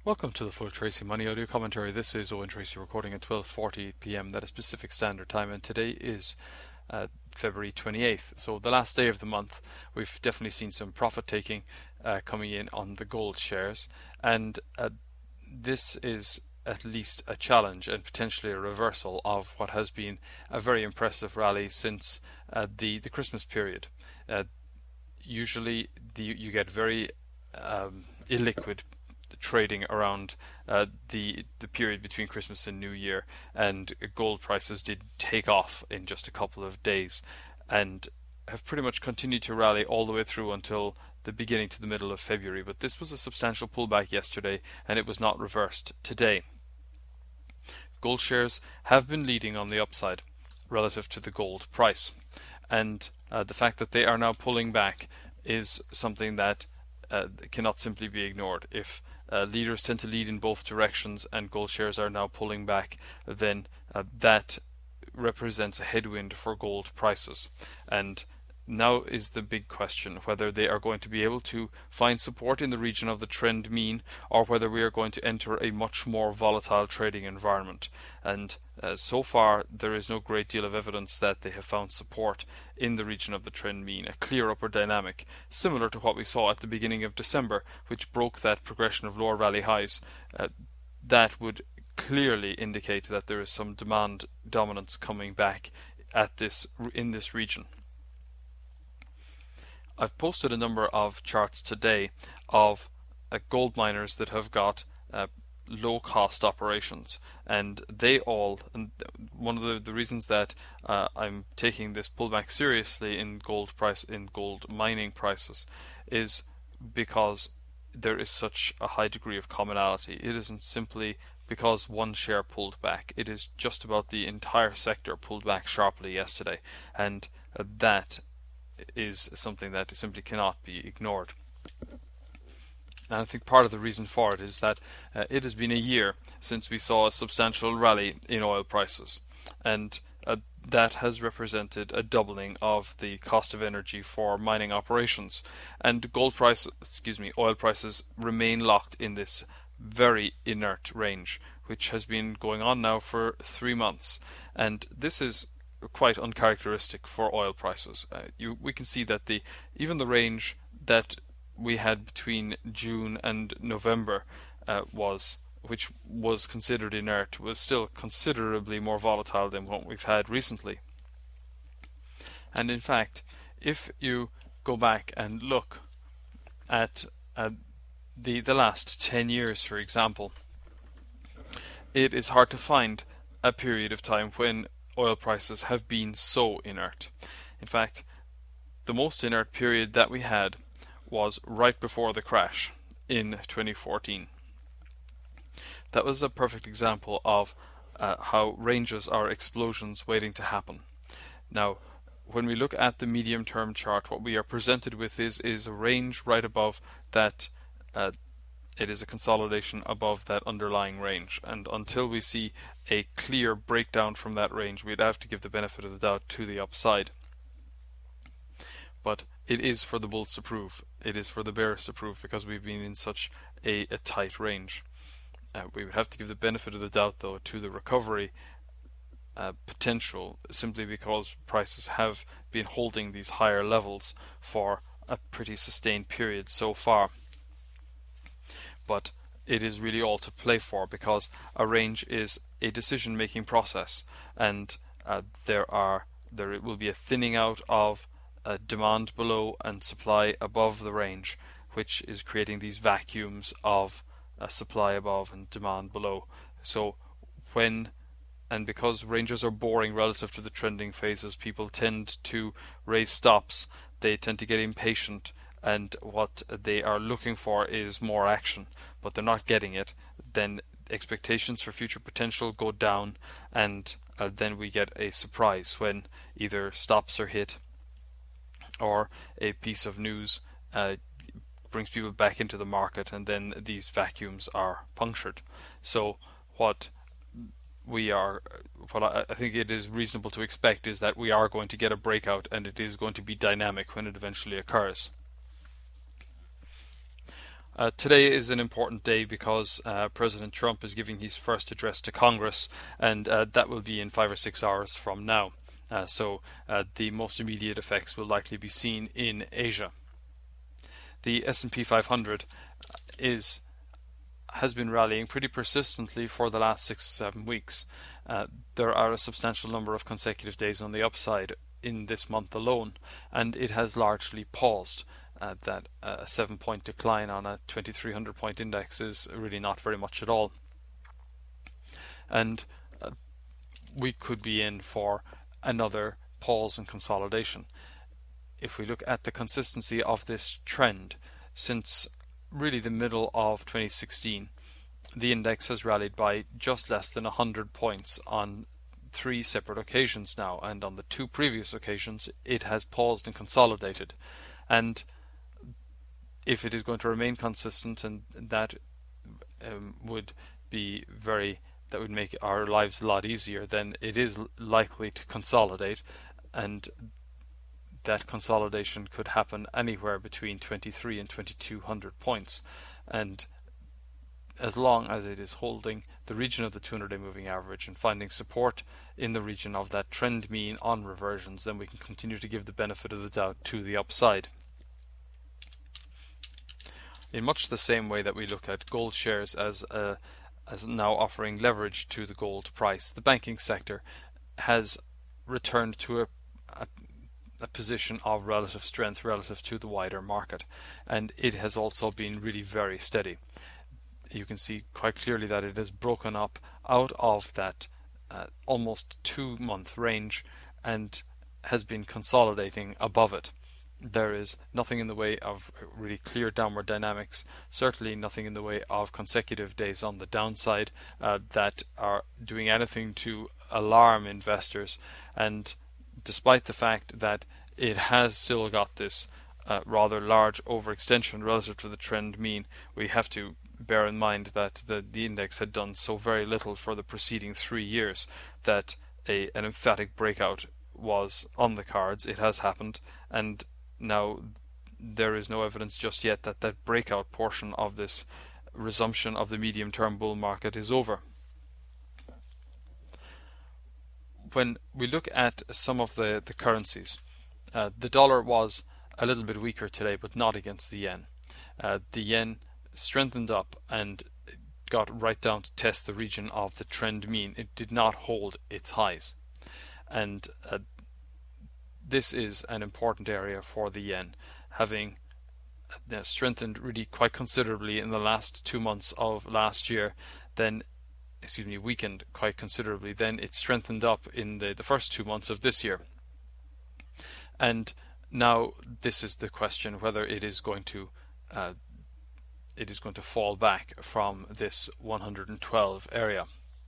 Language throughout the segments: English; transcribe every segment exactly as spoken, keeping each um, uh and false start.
Welcome to the Full Tracy Money Audio Commentary. This is Owen Tracy recording at twelve forty p m. That is Pacific Standard Time, and today is uh, February twenty-eighth. So the last day of the month, we've definitely seen some profit taking uh, coming in on the gold shares, and uh, this is at least a challenge and potentially a reversal of what has been a very impressive rally since uh, the the Christmas period. Uh, usually, the, you get very um, illiquid trading around uh, the the period between Christmas and New Year, and gold prices did take off in just a couple of days, and have pretty much continued to rally all the way through until the beginning to the middle of February. But this was a substantial pullback yesterday, and it was not reversed today. Gold shares have been leading on the upside relative to the gold price, and uh, the fact that they are now pulling back is something that uh, cannot simply be ignored. If Uh, leaders tend to lead in both directions and gold shares are now pulling back, then uh, that represents a headwind for gold prices. And now is the big question, whether they are going to be able to find support in the region of the trend mean, or whether we are going to enter a much more volatile trading environment. And uh, so far there is no great deal of evidence that they have found support in the region of the trend mean, a clear upward dynamic, similar to what we saw at the beginning of December, which broke that progression of lower rally highs. Uh, that would clearly indicate that there is some demand dominance coming back at this in this region. I've posted a number of charts today of uh, gold miners that have got uh, low cost operations, and they all, and one of the, the reasons that uh, I'm taking this pullback seriously in gold price in gold mining prices is because there is such a high degree of commonality. It isn't simply because one share pulled back, it is just about the entire sector pulled back sharply yesterday, and uh, that is something that simply cannot be ignored. And I think part of the reason for it is that uh, it has been a year since we saw a substantial rally in oil prices, and uh, that has represented a doubling of the cost of energy for mining operations. And gold price, excuse me, oil prices remain locked in this very inert range, which has been going on now for three months, and this is quite uncharacteristic for oil prices. Uh, you, we can see that the even the range that we had between June and November uh, was, which was considered inert, was still considerably more volatile than what we've had recently. And in fact, if you go back and look at uh, the the last ten years, for example, it is hard to find a period of time when oil prices have been so inert. In fact, the most inert period that we had was right before the crash in twenty fourteen. That was a perfect example of uh, how ranges are explosions waiting to happen. Now, when we look at the medium-term chart, what we are presented with is, is a range right above that. Uh, it is a consolidation above that underlying range, and until we see a clear breakdown from that range, we'd have to give the benefit of the doubt to the upside. But it is for the bulls to prove, it is for the bears to prove, because we've been in such a, a tight range. Uh, we would have to give the benefit of the doubt, though, to the recovery uh, potential, simply because prices have been holding these higher levels for a pretty sustained period so far. But it is really all to play for, because a range is a decision-making process, and uh, there are there will be a thinning out of uh, demand below and supply above the range, which is creating these vacuums of uh, supply above and demand below. So when and because ranges are boring relative to the trending phases, people tend to raise stops. They tend to get impatient, and what they are looking for is more action, but they're not getting it. Then expectations for future potential go down, and uh, then we get a surprise when either stops are hit or a piece of news uh, brings people back into the market, and then these vacuums are punctured. So what we are, what I, I think it is reasonable to expect is that we are going to get a breakout, and it is going to be dynamic when it eventually occurs. Uh, today is an important day because uh, President Trump is giving his first address to Congress, and uh, that will be in five or six hours from now. Uh, so uh, the most immediate effects will likely be seen in Asia. The S and P five hundred is has been rallying pretty persistently for the last six seven weeks. Uh, there are a substantial number of consecutive days on the upside in this month alone, and it has largely paused. Uh, that uh, a seven point decline on a twenty-three hundred point index is really not very much at all. And uh, we could be in for another pause and consolidation. If we look at the consistency of this trend since really the middle of twenty sixteen, the index has rallied by just less than one hundred points on three separate occasions now, and on the two previous occasions it has paused and consolidated. And if it is going to remain consistent, and that um, would be very that would make our lives a lot easier, then it is likely to consolidate, and that consolidation could happen anywhere between twenty-three and twenty-two hundred points. And as long as it is holding the region of the two hundred day moving average and finding support in the region of that trend mean on reversions, then we can continue to give the benefit of the doubt to the upside. In much the same way that we look at gold shares as a, as now offering leverage to the gold price, the banking sector has returned to a, a, a position of relative strength relative to the wider market, and it has also been really very steady. You can see quite clearly that it has broken up out of that uh, almost two month range and has been consolidating above it. There is nothing in the way of really clear downward dynamics, certainly nothing in the way of consecutive days on the downside uh, that are doing anything to alarm investors. And despite the fact that it has still got this uh, rather large overextension relative to the trend mean, we have to bear in mind that the, the index had done so very little for the preceding three years that a, an emphatic breakout was on the cards. It has happened, and now there is no evidence just yet that that breakout portion of this resumption of the medium-term bull market is over. When we look at some of the, the currencies, uh, the dollar was a little bit weaker today, but not against the yen. Uh, the yen strengthened up and got right down to test the region of the trend mean. It did not hold its highs, and uh, this is an important area for the yen, having uh, strengthened really quite considerably in the last two months of last year. Then, excuse me, weakened quite considerably. Then it strengthened up in the, the first two months of this year. And now this is the question whether it is going to uh, it is going to fall back from this one hundred twelve area.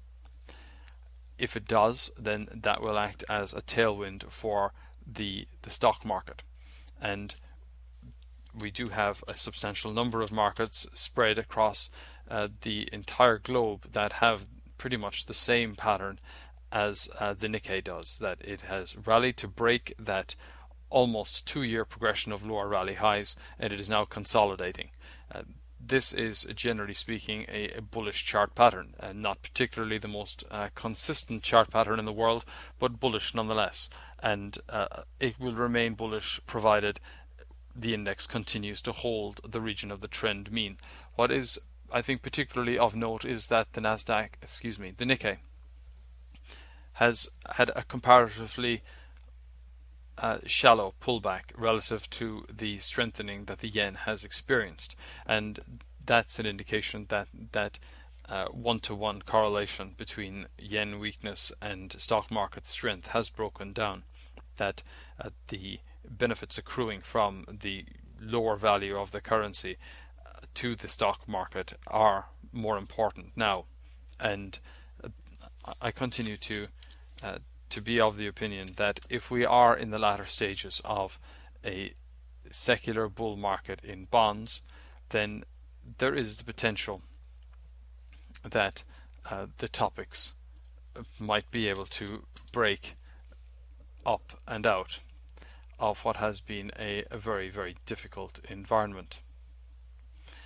If it does, then that will act as a tailwind for the the stock market, and we do have a substantial number of markets spread across uh, the entire globe that have pretty much the same pattern as uh, the Nikkei does, that it has rallied to break that almost two-year progression of lower rally highs, and it is now consolidating. Uh, this is, generally speaking, a, a bullish chart pattern, and not particularly the most uh, consistent chart pattern in the world, but bullish nonetheless. And uh, it will remain bullish provided the index continues to hold the region of the trend mean. What is, I think, particularly of note is that the Nasdaq, excuse me, the Nikkei, has had a comparatively uh, shallow pullback relative to the strengthening that the yen has experienced, and that's an indication that that uh, one-to-one correlation between yen weakness and stock market strength has broken down. That uh, the benefits accruing from the lower value of the currency uh, to the stock market are more important now, and uh, I continue to uh, to be of the opinion that if we are in the latter stages of a secular bull market in bonds, then there is the potential that uh, the topics might be able to break up and out of what has been a, a very, very difficult environment.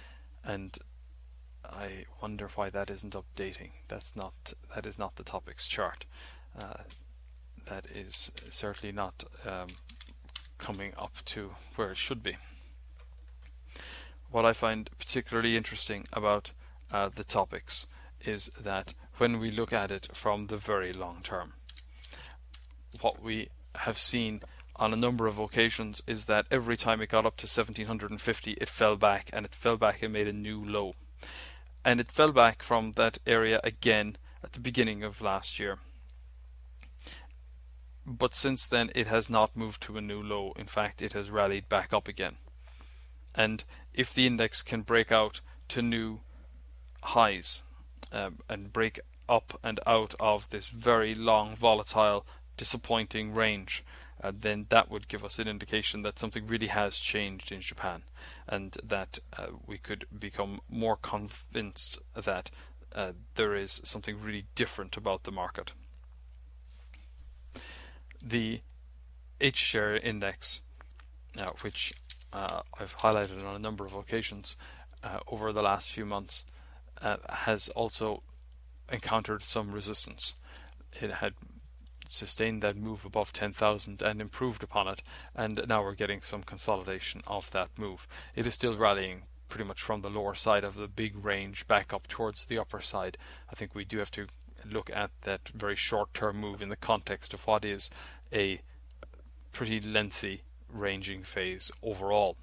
and I wonder why that isn't updating. That's not that is not the topics chart. Uh, that is certainly not um, coming up to where it should be. What I find particularly interesting about uh, the topics is that when we look at it from the very long term, what we have seen on a number of occasions is that every time it got up to seventeen fifty, it fell back, and it fell back and made a new low. And it fell back from that area again at the beginning of last year. But since then it has not moved to a new low. In fact, it has rallied back up again. And if the index can break out to new highs um, and break up and out of this very long, volatile, disappointing range, uh, then that would give us an indication that something really has changed in Japan, and that uh, we could become more convinced that uh, there is something really different about the market. The H-share index, uh, which uh, I've highlighted on a number of occasions uh, over the last few months, uh, has also encountered some resistance. It had sustained that move above ten thousand and improved upon it, and now we're getting some consolidation of that move. It is still rallying pretty much from the lower side of the big range back up towards the upper side. I think we do have to look at that very short-term move in the context of what is a pretty lengthy ranging phase overall.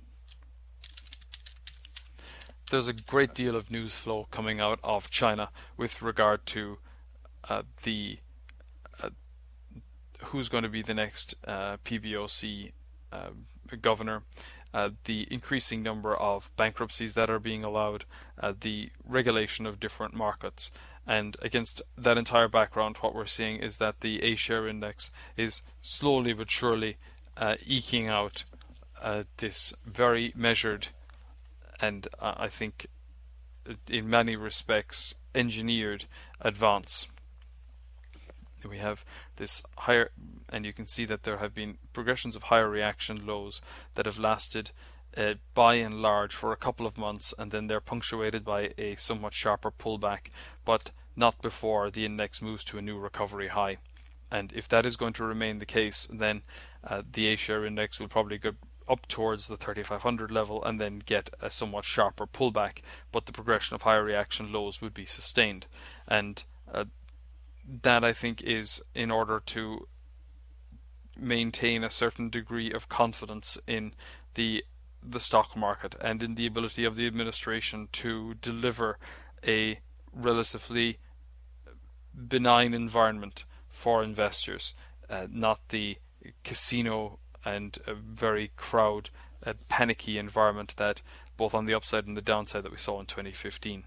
There's a great deal of news flow coming out of China with regard to uh, the uh, who's going to be the next uh, P B O C uh, governor, uh, the increasing number of bankruptcies that are being allowed, uh, the regulation of different markets. And against that entire background, what we're seeing is that the A-share index is slowly but surely uh, eking out uh, this very measured and uh, I think in many respects engineered advance. We have this higher, and you can see that there have been progressions of higher reaction lows that have lasted uh, by and large for a couple of months, and then they're punctuated by a somewhat sharper pullback, but not before the index moves to a new recovery high. And if that is going to remain the case, then uh, the A-share index will probably go up towards the thirty-five hundred level and then get a somewhat sharper pullback, but the progression of higher reaction lows would be sustained. And uh, that, I think, is in order to maintain a certain degree of confidence in the the stock market and in the ability of the administration to deliver a relatively benign environment for investors, uh, not the casino and a very crowd, uh, panicky environment that both on the upside and the downside that we saw in twenty fifteen.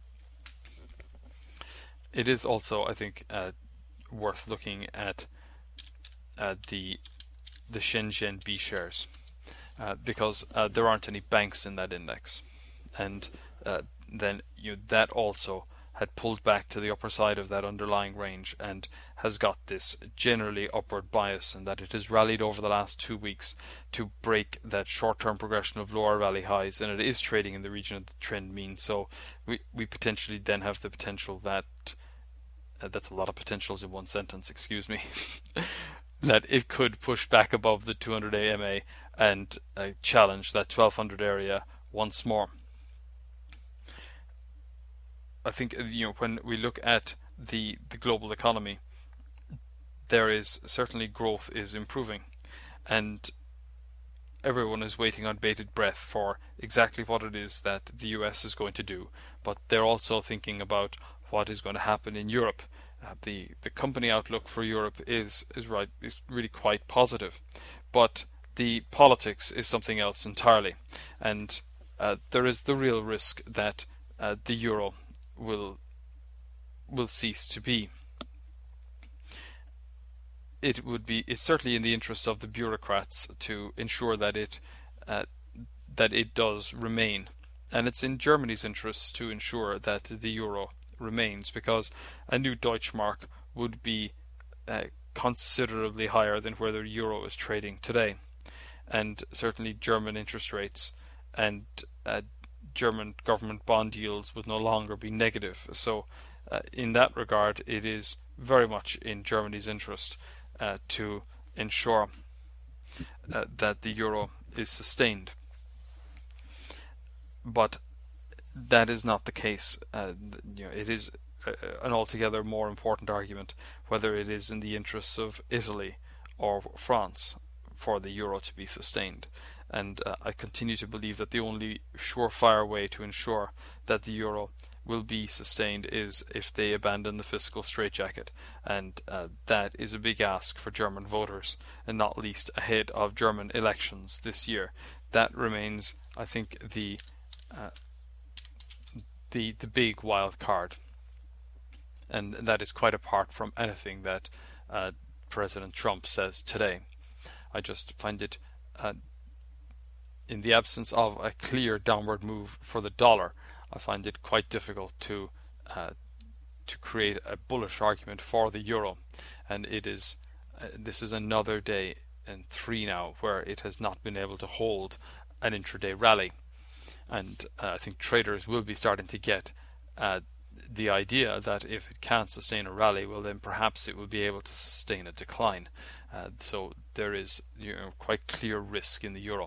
It is also, I think, uh, worth looking at uh, the the Shenzhen B shares uh, because uh, there aren't any banks in that index, and uh, then you know, that also had pulled back to the upper side of that underlying range and has got this generally upward bias, and that it has rallied over the last two weeks to break that short-term progression of lower rally highs, and it is trading in the region of the trend mean. So we we potentially then have the potential that uh, that's a lot of potentials in one sentence, excuse me, that it could push back above the two hundred A M A and uh, challenge that twelve hundred area once more. I think you know when we look at the the global economy, there is certainly growth is improving, and everyone is waiting on bated breath for exactly what it is that the U S is going to do. But they're also thinking about what is going to happen in Europe. Uh, the the company outlook for Europe is is right is really quite positive, but the politics is something else entirely, and uh, there is the real risk that uh, the euro will will cease to be. It would be it's certainly in the interests of the bureaucrats to ensure that it uh, that it does remain, and it's in Germany's interests to ensure that the euro remains, because a new Deutschmark would be uh, considerably higher than where the euro is trading today, and certainly German interest rates and uh, German government bond yields would no longer be negative. So uh, in that regard, it is very much in Germany's interest uh, to ensure uh, that the euro is sustained. But that is not the case. Uh, you know, it is a, an altogether more important argument whether it is in the interests of Italy or France for the euro to be sustained. And uh, I continue to believe that the only surefire way to ensure that the euro will be sustained is if they abandon the fiscal straitjacket, and uh, that is a big ask for German voters, and not least ahead of German elections this year. That remains, I think, the uh, the the big wild card, and that is quite apart from anything that uh, President Trump says today. I just find it, uh, in the absence of a clear downward move for the dollar, I find it quite difficult to uh, to create a bullish argument for the euro. And it is uh, this is another day and three now where it has not been able to hold an intraday rally. And uh, I think traders will be starting to get uh, the idea that if it can't sustain a rally, well then perhaps it will be able to sustain a decline. Uh, so there is, you know, quite clear risk in the euro.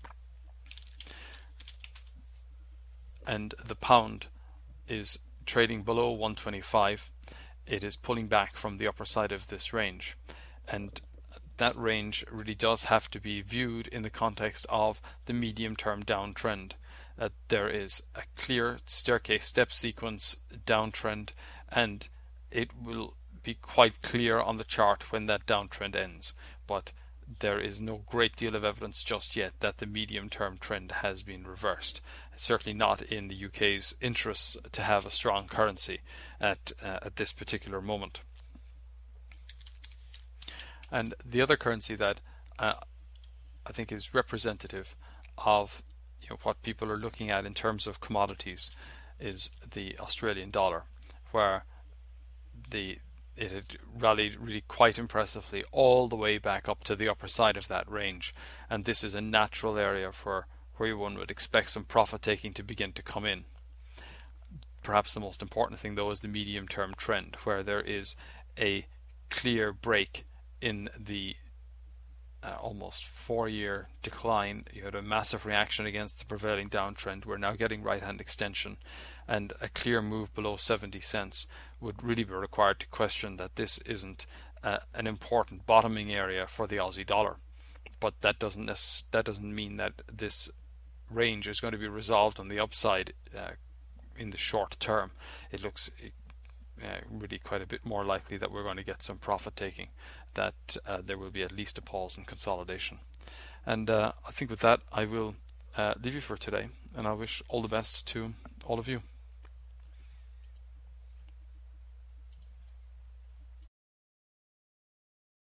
And the pound is trading below one twenty-five. It is pulling back from the upper side of this range, and that range really does have to be viewed in the context of the medium-term downtrend. Uh, there is a clear staircase step sequence downtrend, and it will be quite clear on the chart when that downtrend ends. But there is no great deal of evidence just yet that the medium-term trend has been reversed. It's certainly not in the U K's interests to have a strong currency at uh, at this particular moment. And the other currency that uh, I think is representative of, you know, what people are looking at in terms of commodities is the Australian dollar, where the it had rallied really quite impressively all the way back up to the upper side of that range, and this is a natural area for where one would expect some profit taking to begin to come in. Perhaps the most important thing though is the medium term trend, where there is a clear break in the uh, almost four year decline. You had a massive reaction against the prevailing downtrend. We're now getting right hand extension, and a clear move below seventy cents would really be required to question that this isn't uh, an important bottoming area for the Aussie dollar. But that doesn't necess- that doesn't mean that this range is going to be resolved on the upside uh, in the short term. It looks uh, really quite a bit more likely that we're going to get some profit taking, that uh, there will be at least a pause in consolidation. And uh, I think with that I will uh, leave you for today, and I wish all the best to all of you.